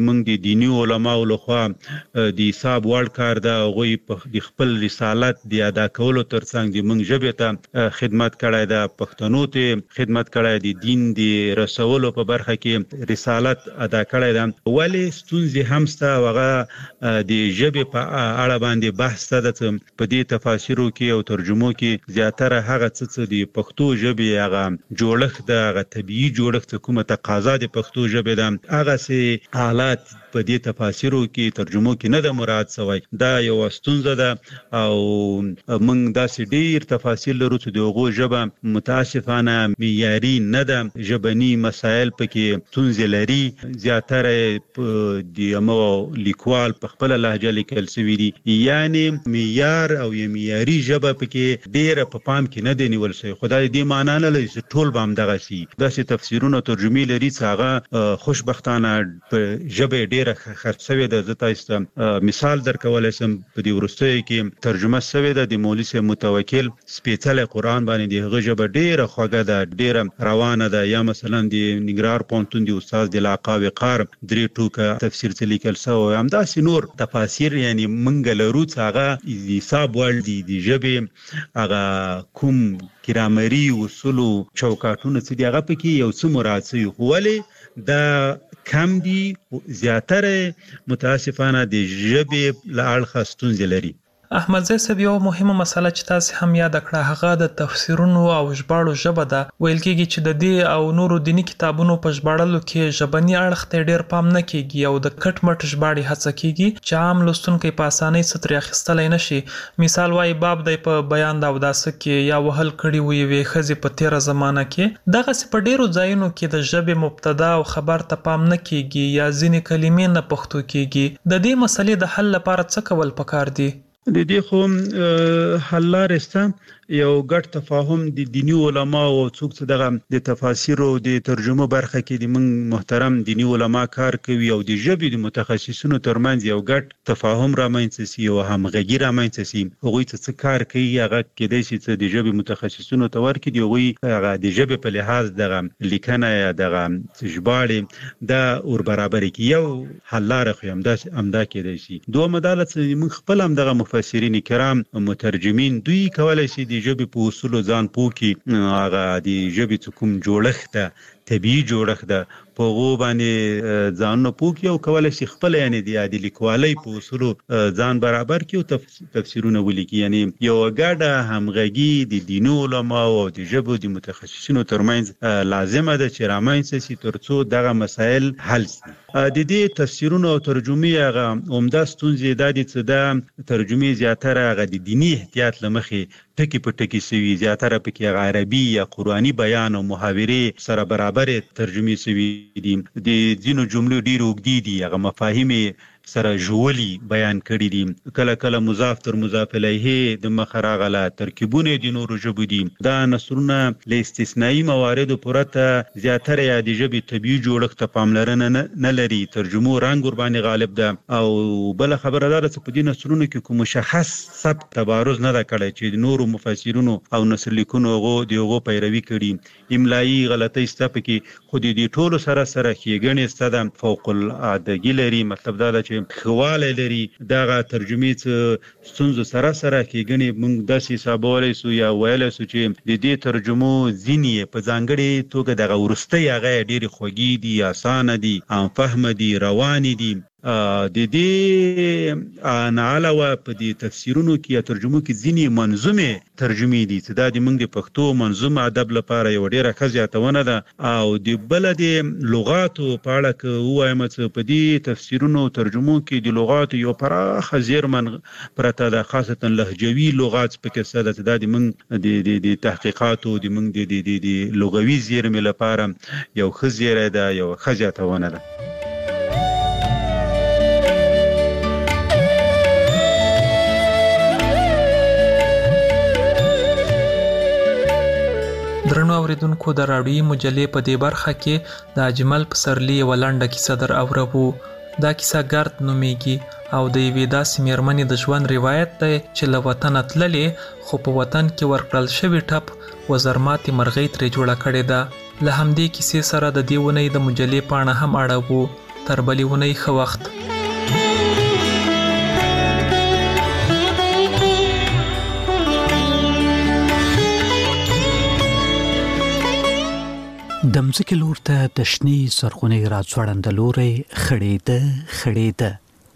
زمونږ د دینی علماو لخوا د حساب وړ کار ده. هغوی په خپل رسالت د ادا کولو ترڅنګ د موږ ژبې ته خدمت کړی ده، پښتنو ته خدمت کړی د دین د رسولو په برخه کې رسالت ادا کړی ده. ولې ستونزې هم شته، هغه د ژبې په اړه باندې بحث ده چې په دې تفاسیرو کې او ترجمو کې زیاتره هغه څه د پښتو ژبې هغه جوړښت ده، هغه طبیعي جوړښت کومه تقاضا د پښتو ژبې ده، هغه سي حالات په دې تفاسیرو کې ترجمو کې نه ده مراد شوی. دا یو ستونزه ده او موږ داسې ډیر تفاصیل لرو چې د هغو ژبه متاسفانه معیاري نه ده، ژبني مسایل پکې ستونزې لري. زیاتره د یمو لیکوال په خپله لهجه لیکل سوي دي، یعنی معیار او معیاري ژبه پکې ډیره په پام کې نه دی نیول شوی. خو دا دې معنا نه لري چې ټول به همدغسې داسې تفسیرونه ترجمې لري چې هغه خوشبختانه په ژبه ډیره خرڅ شوې ده. زه تاسو ته مثال درکولی شم، په دې وروستیو کې ترجمه شوې ده د مولوي صاحب متوکل سپېڅلی قرآن باندې، د هغه ژبه ډیره خوږه ده، ډیره روانه ده. یا مثلا د ننګرهار پوهنتون د استاد دلاقا وقار 3 ټوکه تفسیر ته لیکل شوی، همداسې نور تفاسیر یعنی موږ لرو چې هغه د حساب وړ دي. د ژبې هغه کوم ګرامري اصولو چوکاټونه چې دي هغه پکې یو څه مراد شوي، خو ولې دا کم دي. زیاتره متاسفانه د ژبې له اړخه ستونزې لري. احمد زی صاحب، یو مهمه مسله چې تاسو هم یاد کړه هغه د تفسیرونو او ژباړو ژبه ده. ویل کېږي چې د دې او نورو دینی کتابونو په ژباړلو کې ژبني اړخ ته ډیر پام نه کیږي او د کټ مټ ژباړې هڅه کیږي چې عام لوستونکي په اسانۍ سترې اخیستلی نشي. مثال وایي باب دی په بیان د اوداسه کې یا وهل کړي وي یوې ښځې په تیره زمانه کې. دغسې په ډیرو ځایونو کې د ژبې مبتدا او خبر ته پام نه کیږي یا ځینې کلمې نه پښتو کیږي. د دې مسلې د حل لپاره څه کول پکار دي؟ د دې خو حل لارې شته. یو ګډ تفاهم د دینی علما او څوک چې دغه د تفاسیر او د ترجمه برخه کې د موږ محترم دینی علما کار کوي او د ژبې د متخصصینو ترمنځ یو ګډ تفاهم رامنځته شي او همغږي رامنځته شي. هغوی څه کار کوي هغه کېدای شي چې د ژبې متخصصینو ته ورکړي، هغوی هغه د ژبې په لحاظ دغه لیکنه یا دغه ژباړې دا ور برابرې کړي. یو حل لاره خو همدا کېدای شي. دومره دا چې موږ خپل هم دغه مفسرین کرام مترجمین دوی کولی شي د ژبې په اصولو ځان پوه کړي، هغه د ژبې کوم جوړښت ده، طبیعي جوړښت ده، په هغو باندې ځانونه پوه کړي او کولی شي خپله یعنې د لیکوالۍ په اصولو ځان برابر کړي او تفسیرونه ولیکي. یعنې یوه ګډه همغږي د دیني علماو او د ژبو د متخصصینو ترمنځ لازمه ده چې رامنځته شي تر څو دغه مسایل حل شي. د دې تفسیرونو او ترجمې هغه عمده ستونزې دا دي چې دا ترجمې زیاتره هغه د دیني احتیاط له مخې ټکي په ټکي شوي، زیاتره پکې هغه عربي یا قرآني بیان او محاورې سره برابرې ترجمې شوي دي. د ځینو جملو ډېرې اوږدې دي، هغه مفاهیم سره ژولي بیان کړي دي. کله کله مضاف تر مضاف الیه د مخه راغله، ترکیبونه د نورو ژبو دي. دا نثرونه له استثنایي مواردو پرته زیاتره یا د ژبې طبیعي جوړښت ته پاملرنه نه لري. ترجمو رنګ ورباندې غالب ده او بله خبره دا ده چې په دې نثرونو کې کوم مشخص سبک تبارز نه ده کړی چې د نورو مفسرینو او نثر لیکونو د هغو پیروي کړي. املایي غلطۍ شته پکې، خو د دې ټولو سره ښېګڼې شته ده، فوق العادګي لري. مطلب دا ده چې خواله لري. دغه ترجمې څه ستونزو سره ښېګڼې موږ داسې حسابولی سو یا ویلی سو چې د دې ترجمو ځینې په ځانګړې توګه دغه وروستۍ هغه یې ډېرې خوږې دي، اسانه دي، عامفهمه دي، روانې دي. د دې نه علاوه په دې تفسیرونو کې یا ترجمو کې ځینې منظومې ترجمې دي چې دا د موږ د پښتو منظوم ادب لپاره یوه ډېره ښه زیاتونه ده. او د بله د لغاتو په اړه که ووایم چې په دې تفسیرونو او ترجمو کې د لغاتو یو پراخه زیرمه پرته ده، خاصتا لهجوي لغات پکې شته ده چې دا د موږ د تحقیقاتو د موږ د لغوي زیرمې لپاره یو ښه زیری ده، یوه ښه زیاتونه ده. درنو اوریدونکو، د راډیوي مجلې په دې برخه کې د اجمل پسرلي یوه لنډه کیسه در اوربو. دا کیسه ګرد نومیږي او د یوې داسې میرمنې د ژوند روایت دی چې له وطنه تللې خو په وطن کې ورکړل شوي ټپ وزرماتې مرغۍ ترې جوړه کړې ده. له همدې کیسې سره د دې اونۍ د مجلې پاڼه هم اړوو. تر بلې اونۍ ښه وخت. د مځکې لور ته د شنې زرغونې راځوړنده لوري خړېده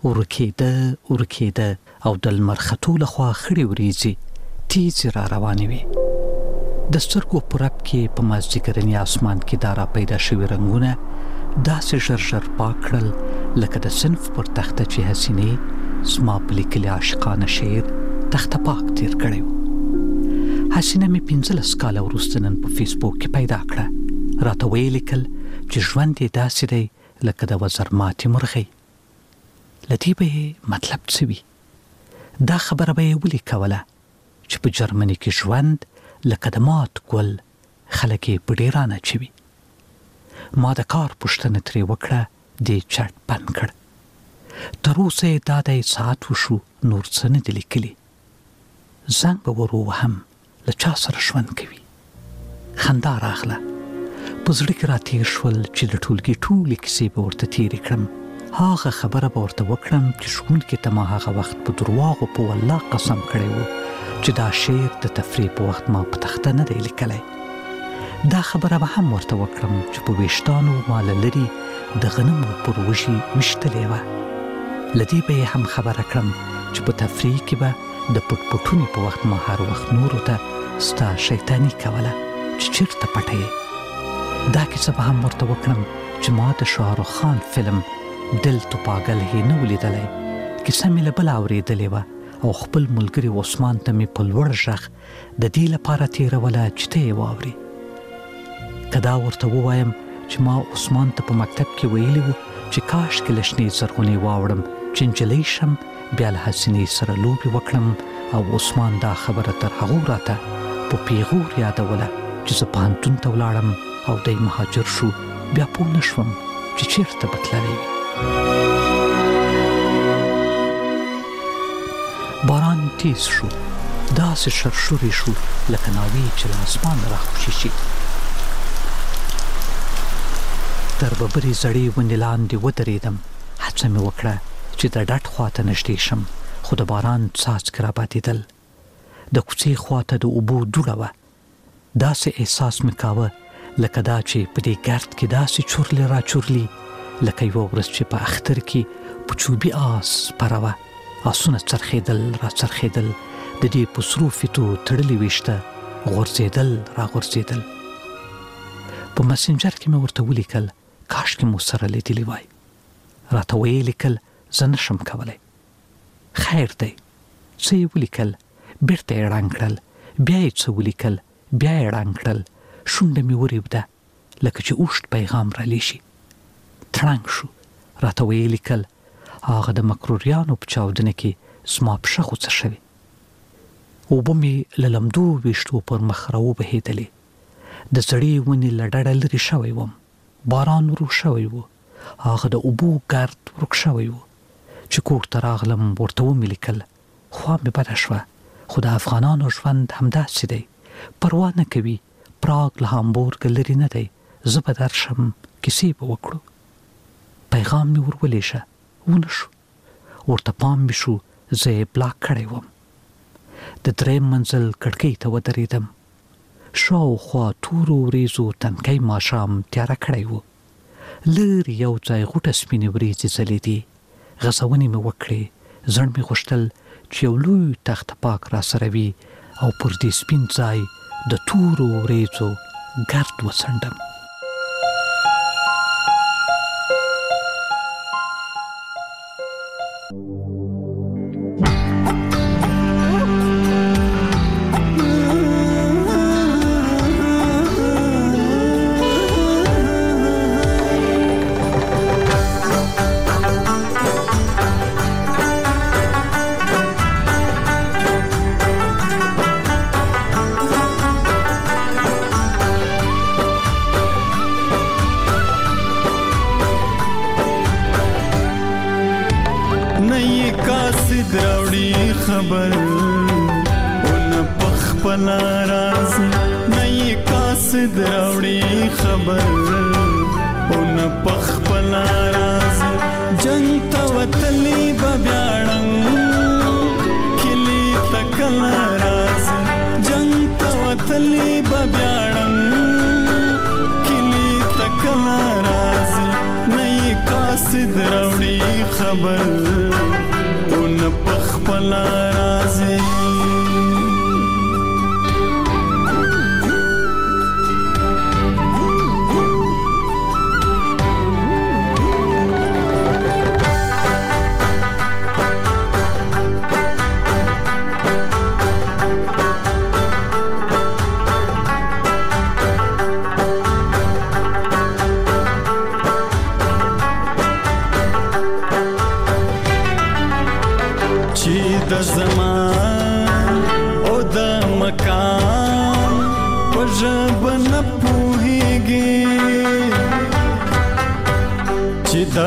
ورکېده او د لمر ختو لخوا خړې وریځې تیز را روانې وي. د سترګو په رپ کې په مازدیګرني اسمان کې دارا پیدا شوي رنګونه داسې ژر پاک کړل لکه د صنف پر تخته چې حسینې زما په لیکلي عاشقانه شعر تخته پاک تیر کړی و. حسینه مې 15 کاله وروسته نن په فیسبوک کې پیدا کړه. راته ویې لیکل چې ژوند یې داسې دی لکه د وزر ماتې مرغۍ. له دې به یې مطلب څه وي؟ دا خبره به یې ولې کوله چې په جرمني کې ژوند لکه د مات ګل خلک یې په ډیران اچوي. ما د کار پوښتنه ترې وکړه، دې چټ بند کړ. تر اوسه یې دا دی ساعت وشو نور څه نه دي لیکلي. زنګ به ور ووهم له چا سره ژوند کوي. خندا راغله. په زړه کې راتېر شول چې د ټولګي ټولې کیسې به ورته تېرې کړم. هغه خبره به ورته وکړم چې ښوونکي ته ما هغه وخت په درواغو په والله قسم کړی و چې دا شعر د تفریح په وخت ما په تخته نه دی لیکلی. دا خبره به هم ورته وکړم چې په ویشتانو ما له لرې د غنمو پر وږي ویشتلې وه. له دې به یې هم خبره کړم چې په تفریح کې به د پټپټونې په وخت ما هر وخت نورو ته ستا شیطاني کوله چې چېرته پټه یې. دا کیسه به هم ورته وکړم چې ما د شاهرخ خان فلم دل تو پاگل هی نه ولیدلی. کیسه مې له بله اورېدلې وه او خپل ملګري عثمان ته مې په لوړ غږ د دې لپاره تېروله چې ته یې واورې. که دا ورته ووایم چې ما عثمان ته په مکتب کې ویلي وو چې کاشکې له شنې زرغونې واوړم چې نجلۍ شم، بیا له حسینې سره لوبې وکړم، او عثمان دا خبره تر هغو راته په پیغور یادوله چې زه پوهنتون ته ولاړم او دی مهاجر شو. بیا پوه نه شوم چې چېرته به تللی وي. باران تیز شو، داسې شرشورې شو لکه ناوې چې له اسمانه راخوشي شي. تر ببرې زړې ونې لاندې ودرېدم. هڅه مې وکړه چې د ډډ خواته نږدې شم، خو د باران څاڅکي رابادېدل. د کوڅې خواته د اوبو دوړه وه. داسې احساس مې کاوه لکه دا چې په دې ګرد کې داسې چورلې را چورلي لکه یوه ورځ چې په اختر کې په چوبي آس سپره وه. آسونه څرخېدل را څرخېدل، د دې په سرو فیتو تړلي ویشته غورځېدل را غورځېدل. په مسنجر کې مې ورته ولیکل کاشکې مو سره لیدلي وای. راته ویې لیکل زه نشم کولی. خیر دی. څه یې ولیکل، بیرته یې ړنګ کړل، بیا یې څه ولیکل، بیا یې ړنګ کړل. شونډه مې وریبده لکه چې اوښت پیغام را لیشي. تړنګ شو. راته ویې لیکل هغه د مکروریانو په چاودنه کې زما پښه خوڅه شوې. اوبه مې له لمدو ویشتو پر مخ راوبهېدلې. د زړې ونې له ډډه لرې شوی وم. باران ورو شوی و. هغه د اوبو ګرد ورک شوی و. چې کور ته راغلم ورته ومې لیکل. خوا مې بده شوه، خو د افغانانو ژوند همداسې دی، پروا نه کوي. پراګ له هامبورګ لرې نه دی. زه به درشم، کیسې به وکړو. پیغام مې ورولېشه، ونه شو. ورته پام مې شو زه یې بلاک کړی وم. د درېیم منزل کړکۍ ته ودرېدم. شاوخوا تورو وریځو تنکی ماښام تیاره کړی و. لرې یو ځای غوټه سپینې وریځې ځلېدې. غځونې مې وکړې. زړه مې غوښتل چې یو لوی تخته پاک را سره وي او پر دې سپین ځای د تورو وریځو ګرد وڅنډم. خبر اون پخ پلا راز نئی قاصد راوڑی خبر اون پخ پلا راز وتلی ببیاړم کلی تکل راز جنگ ته وتلی ببیاړم کلی تکل راز نه قاصد راوړي خبر اون پخپل راځي د زمان او د مکان په ژبه نه پوهیږي چې د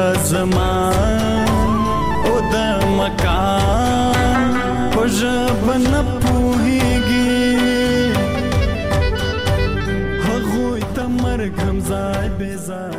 زمان او د مکان په ژبه نه